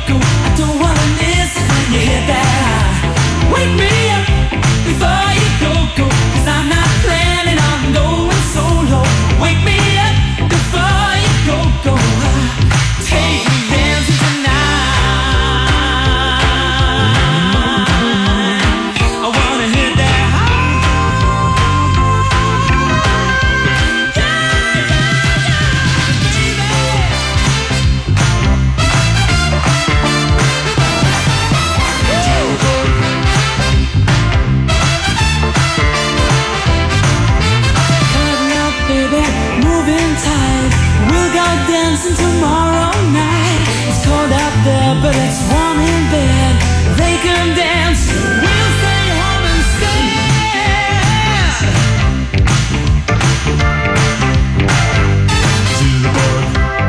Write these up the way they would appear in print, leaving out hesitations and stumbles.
go. I don't wanna miss it when you hit that high. Wake me up before you go. 'Cause I'm not planning on going solo. Wake me up before you go. Take me dancing tonight. I wanna hit that high. Tomorrow night it's cold out there, but it's warm in bed. They can dance, we'll stay home instead. To the bar.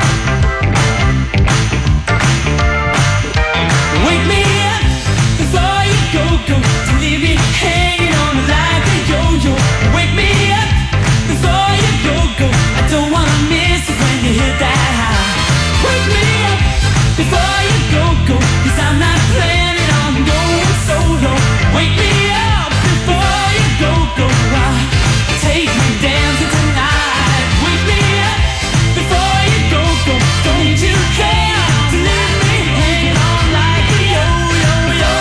Wake me up before you go. To leave me hanging on like a yo-yo. Wake me up before you go. I don't wanna miss it when you hit that. Before you go, 'cause I'm not planning on going solo. Wake me up before you go. Take me dancing tonight. Wake me up before you go. Don't you care to leave me hanging on like a yo-yo.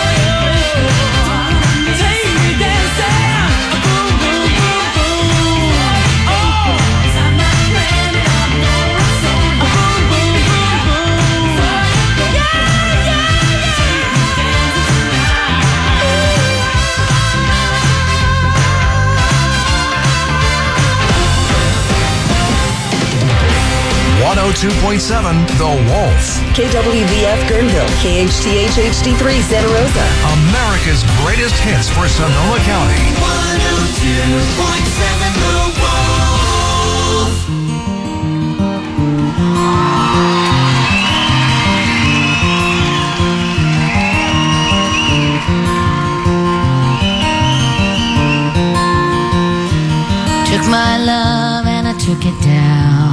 Take me dancing, boom, boom, boom, boom. Oh, 'cause I'm not planning on going solo. Boom, boom, boom, boom. .7 The Wolf. KWVF Guerneville, KHTH HD3 Santa Rosa. America's greatest hits for Sonoma County. 102.7 The Wolf. Took my love and I took it down.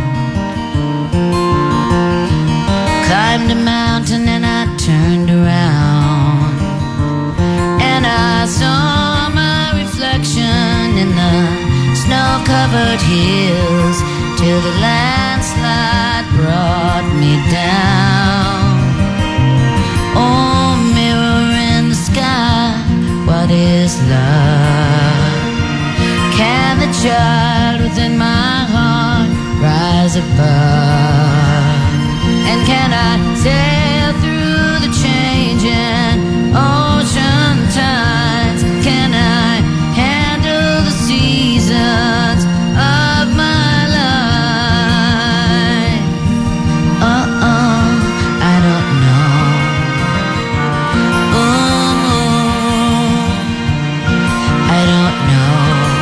Climbed a mountain and I turned around, and I saw my reflection in the snow-covered hills till the landslide brought me down. Oh, mirror in the sky, what is love? Can the child within my heart rise above? And can I sail through the changing ocean tides? Can I handle the seasons of my life? I don't know. I don't know.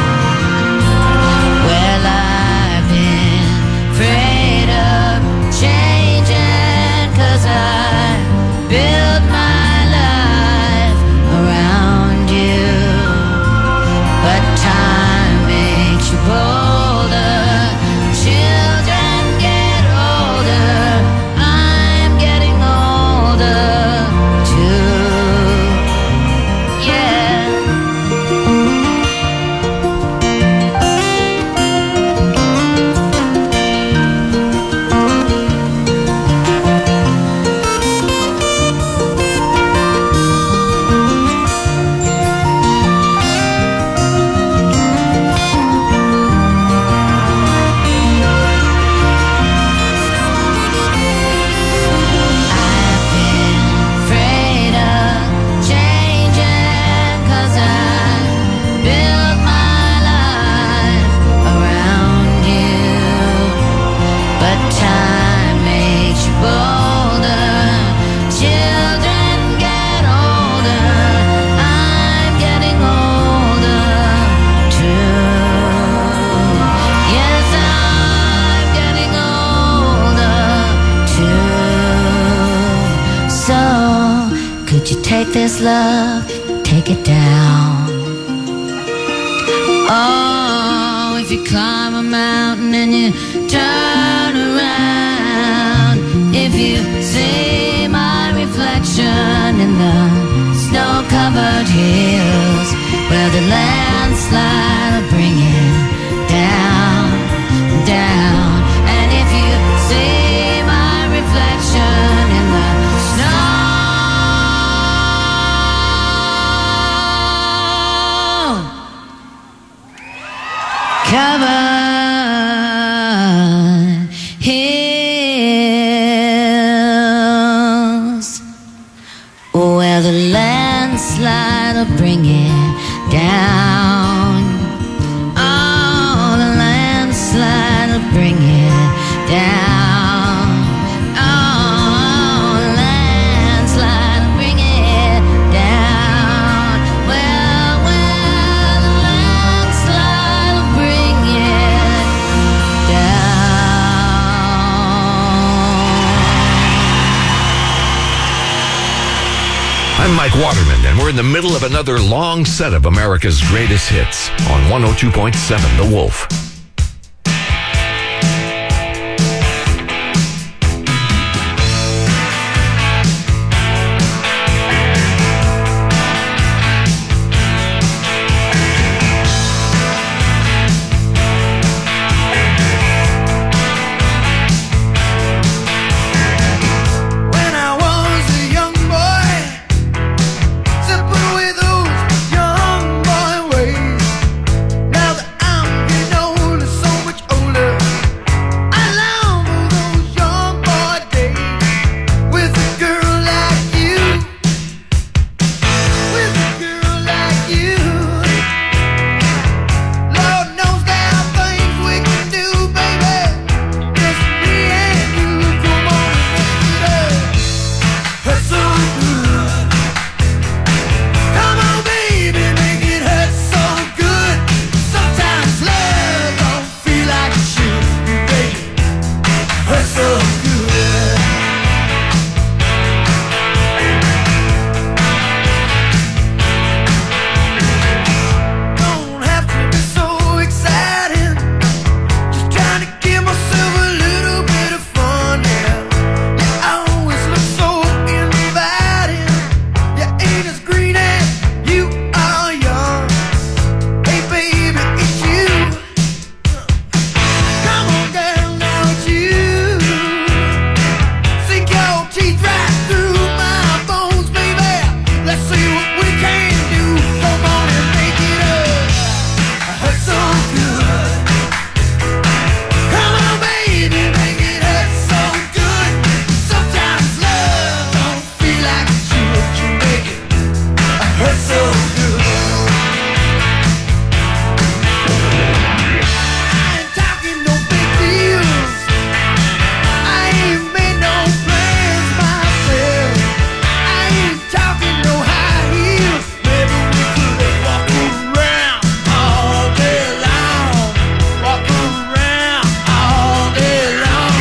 Well, I've been afraid of changing, 'cause I built my life around you. But time makes you bolder, children get older, I'm getting older too. Yeah. Take this love, take it down. Oh, if you climb a mountain and you turn around, if you see my in the snow-covered hills where the landslide will bring it down, down. And if you see my reflection in the snow covered hills where the landslide will bring it down. Oh, the landslide will bring it down. Oh, the landslide will bring it down. Well, the landslide will bring it down. I'm Mike Waterman, and we're in the middle of another long set of America's greatest hits on 102.7 The Wolf. When I was a young boy, simple with those young boy ways. Now that I'm getting older, so much older, I long for those young boy days with a girl like you, with a girl like you. Lord knows there are things we can do, baby, just me and you. Come on and make it up. Hurt so good. Come on, baby, make it hurt so good. Sometimes love don't feel like it should, baby. Hurt so good. Don't have to be so exciting. Just trying to give myself a little bit of fun, yeah. You always look so inviting. You ain't as green as you are young. Hey, baby, it's you. Come on, girl, now it's you. Sink your teeth right through my bones, baby. Let's see what we can do. Come on and make it up. Hurt so good. Come on, baby, make it hurt so good. Sometimes love don't feel like it should. You make it hurt so good. I ain't talking no big deals. I ain't made no plans myself. I ain't talking no high heels. Maybe we could walk around all day long. Walk around all day long.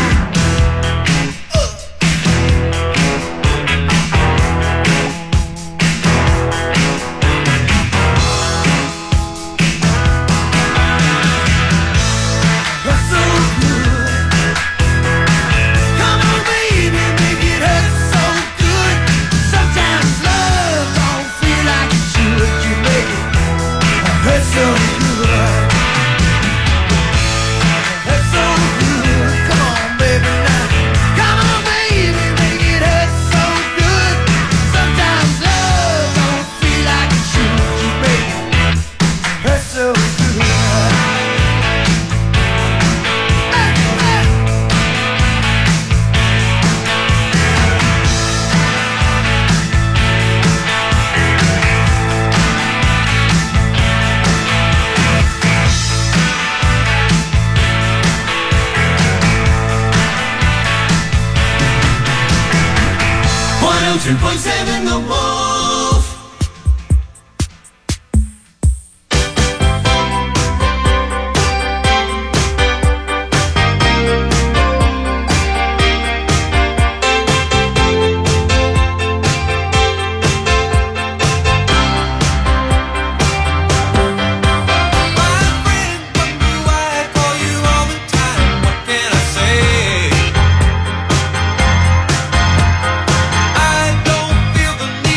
Hurt so good. Come on, baby, make it hurt so good. Sometimes love don't feel like it should. You make it hurt so good. Hurt so good. Come on, baby, now. Come on, baby, make it hurt so good. Sometimes love don't feel like it should. You make it hurt so good. Hey, hey. The Wolf. I don't feel the need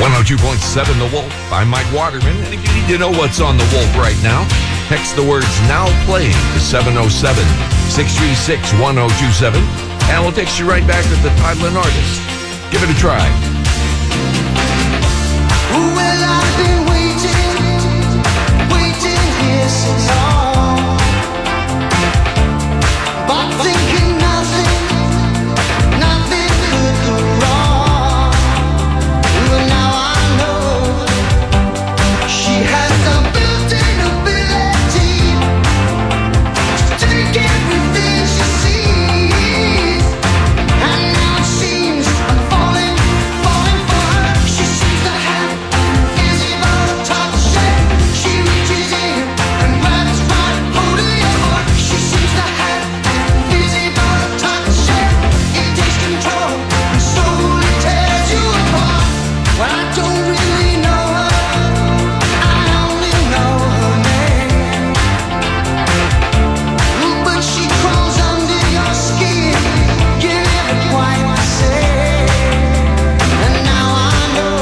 102.7 The Wolf. I'm Mike Waterman. And if you need to know what's on The Wolf right now, text the words "now playing" to 707-636-1027, and we'll text you right back with the title and artist. Give it a try. Well, I've been waiting here so long, but thinking nothing could go wrong. Well, now I know she has the built-in ability to take everything she sees, and now it seems I'm falling for her. She seems to have invisible touch. She reaches in and grabs right hold of your heart. She seems to have invisible touch. It takes control and slowly tears you apart. Well, I don't really know her, I only know her name. But she crawls under your skin, you're never quite the same. And now I know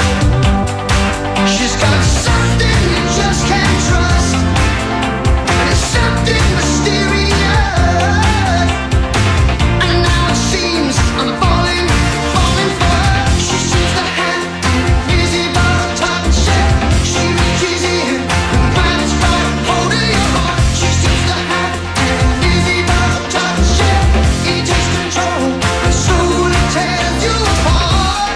she's got something you just can't trust, and it's something mysterious. And now it seems I'm falling for her. She seems to have invisible touch. She reaches in and grabs right hold of your heart. She seems to have invisible touch. It takes control and slowly tears you apart.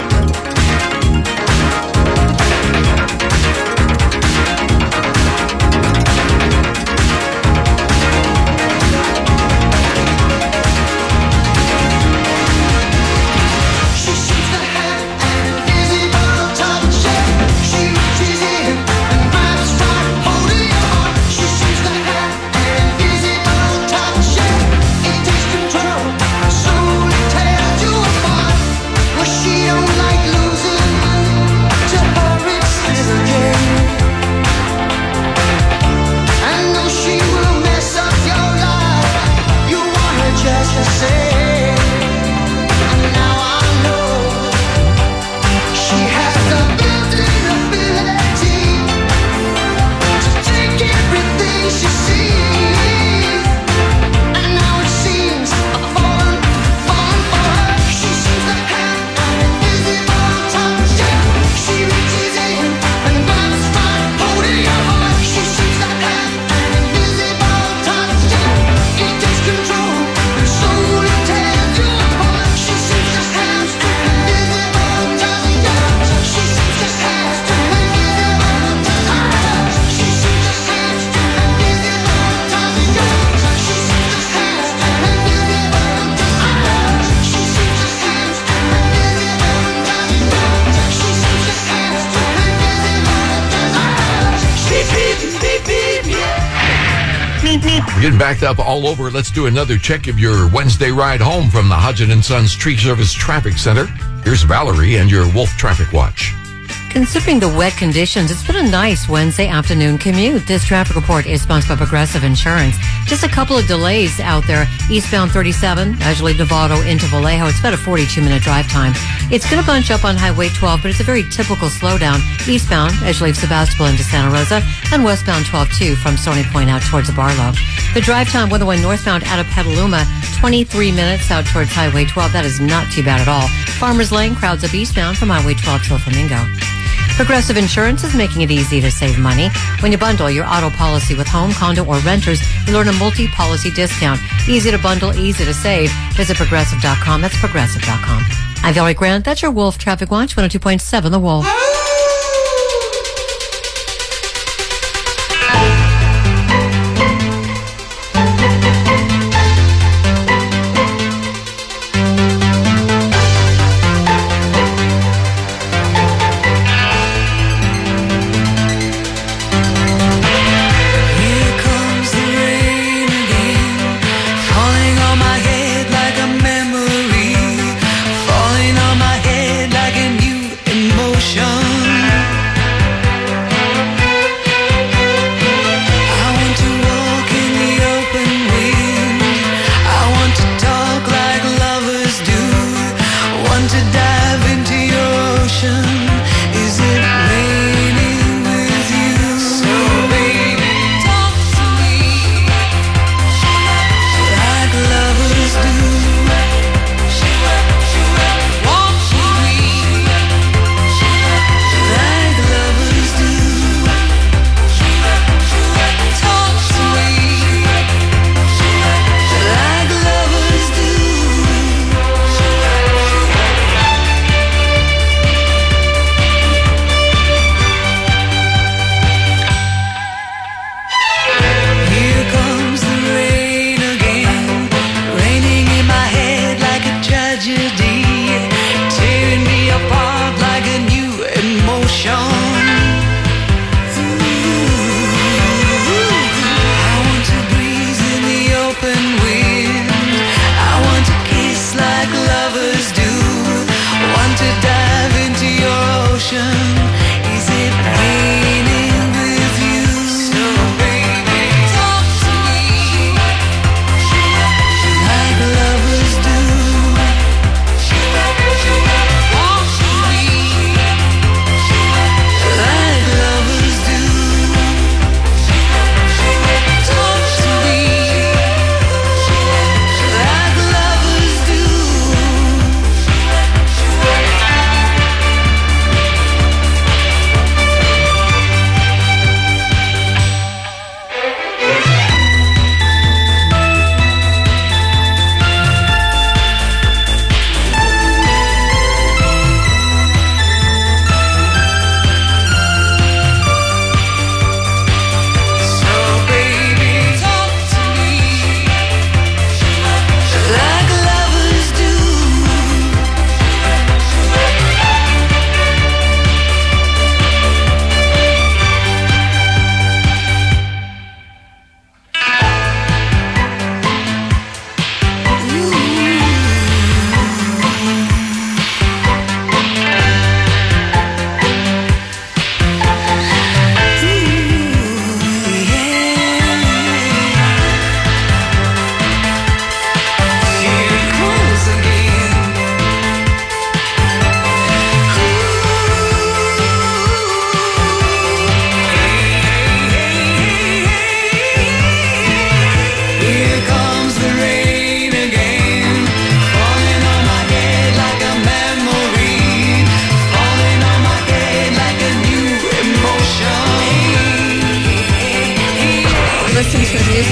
She seems to have invisible touch. She reaches in and grabs right hold of your heart. She seems to have invisible touch. It takes control and slowly tears you apart. Well, she don't like losing, to her it's still a game. I know she will mess up your life, you want her just the same. And now I know she has the built-in ability to take everything she sees. And now it seems I'm falling for her. She seems to have invisible touch. She reaches in and grabs right hold of your heart. She seems to have invisible touch. It takes control and slowly tears you apart. She seems to have invisible touch. She seems to have invisible touch. She seems to have invisible touch. She seems to have invisible touch. She seems to have We're getting backed up all over. Let's do another check of your Wednesday ride home from the Hodgin & Sons Tree Service Traffic Center. Here's Valerie and your Wolf Traffic Watch. Considering the wet conditions, it's been a nice Wednesday afternoon commute. This traffic report is sponsored by Progressive Insurance. Just a couple of delays out there. Eastbound 37, Edgeley Novato into Vallejo. It's about a 42-minute drive time. It's going to bunch up on Highway 12, but it's a very typical slowdown. Eastbound, Edgeley Sebastopol into Santa Rosa, and westbound 12-2 from Stony Point out towards Barlow. The drive time, 101 northbound out of Petaluma, 23 minutes out towards Highway 12. That is not too bad at all. Farmers Lane crowds up eastbound from Highway 12 to Flamingo. Progressive Insurance is making it easy to save money. When you bundle your auto policy with home, condo, or renters, you'll earn a multi-policy discount. Easy to bundle, easy to save. Visit Progressive.com. That's Progressive.com. I'm Valerie Grant. That's your Wolf Traffic Watch, 102.7 The Wolf. Here comes the rain again, falling on my head like a memory, falling on my head like a new emotion.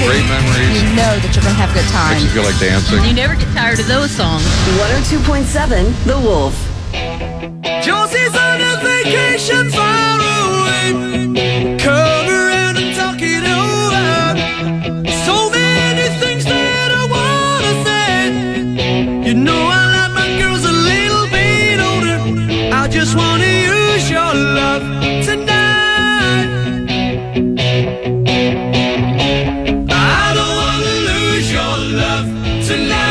Great memories. You know that you're going to have a good time. Makes you feel like dancing. You never get tired of those songs. 102.7 The Wolf. Josie's on a vacation far away. Come around and talk it over. So many things that I wanna say. You know I like my girls a little bit older. I just wanna use your love tonight. I don't wanna lose your love tonight.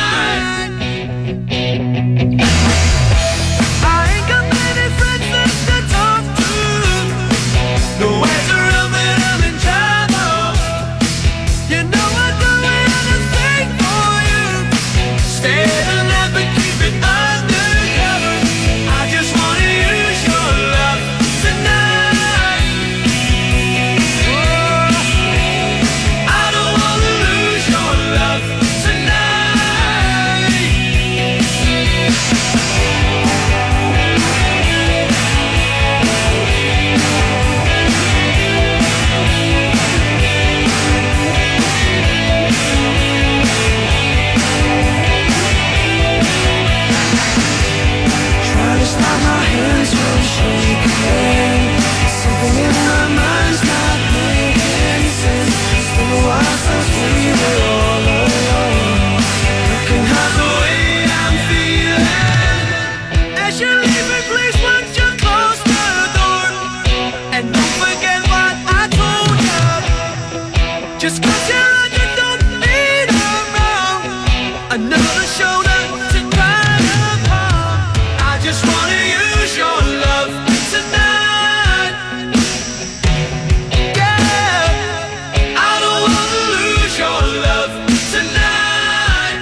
Just 'cause you're on, you don't need around another shoulder to cry upon. I just wanna use your love tonight. Yeah, I don't wanna lose your love tonight.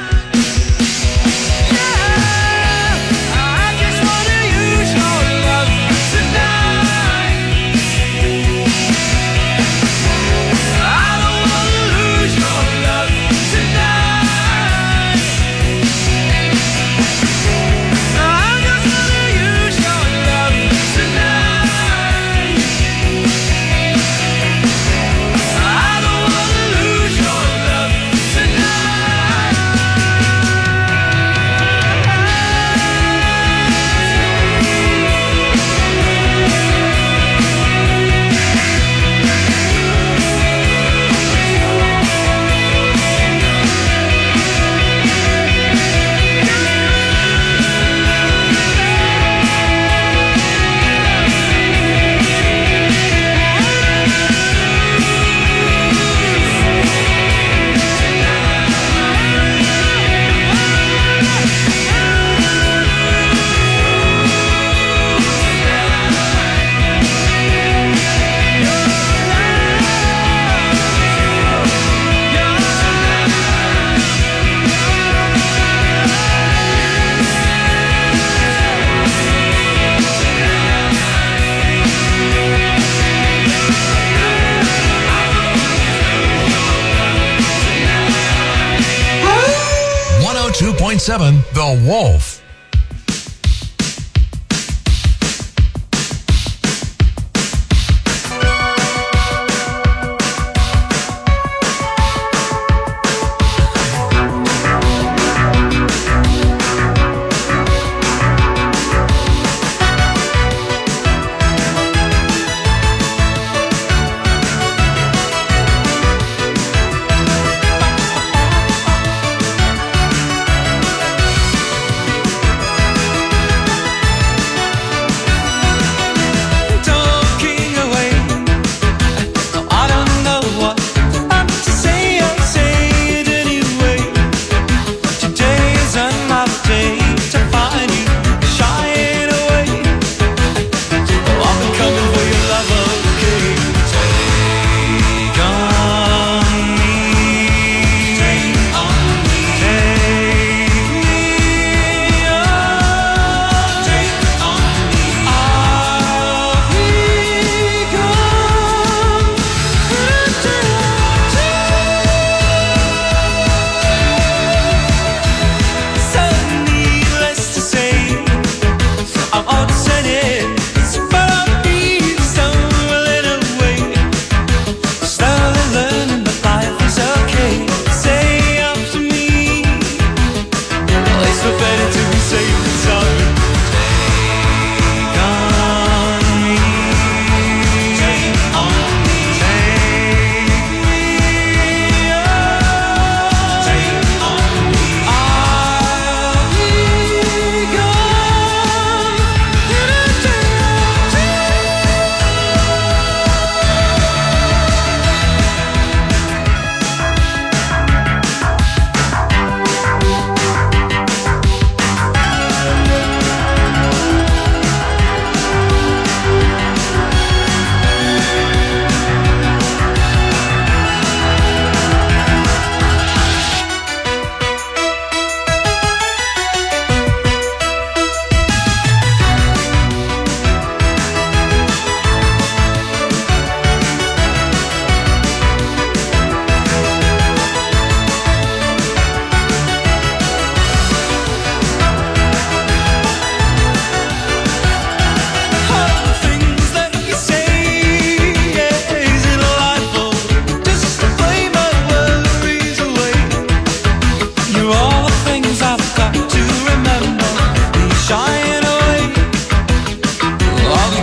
Yeah, I just wanna use your love tonight. I don't wanna lose your love tonight. I just wanna use your love tonight. I don't wanna lose your love The Wolf.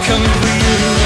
come for you.